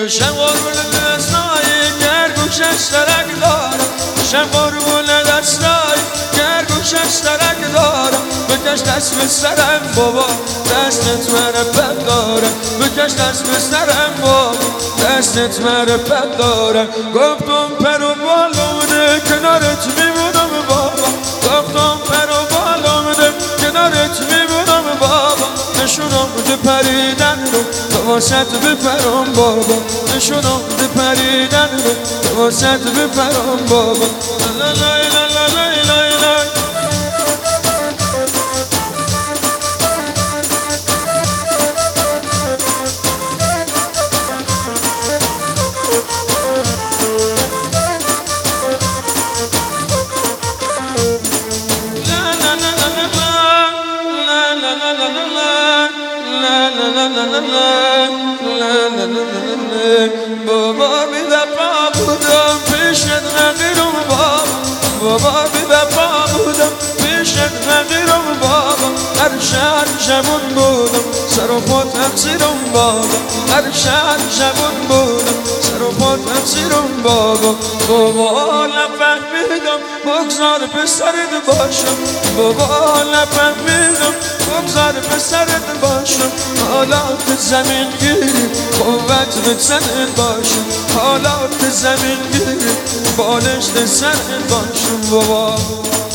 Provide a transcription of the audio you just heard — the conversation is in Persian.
شم قربون دستایی گر گوشش درک دارم شم قربون دستایی گر گوشش درک دارم بکش دست به سرم بابا دستت مره بد دارم بکش دست به سرم بابا دستت مره بد دارم گفتم پر و بالامده کنارت میمونم بابا گفتم پر و بالامده کنارت میمونم بابا نشونم بده پریدن رو تو واسط بپرم بابا نشونم بده پریدن رو تو واسط بپرم بابا لا لا لا لا لا لا لا بابا بی وفا بودم پیشت نقیرم بابا بی وفا بودم پیشت نقیرم بابا هر شهر شبون بودم سر و پا تقصیرم بابا هر شهر شبون بودم سر و پا تقصیرم بابا نفهمیدم بگذار پسرت باشم بابا نفهمیدم بگذار پسرت باشم حالات زمین گیری قوت به سرت باشم حالات زمین گیری بالشت سرت باشم بابا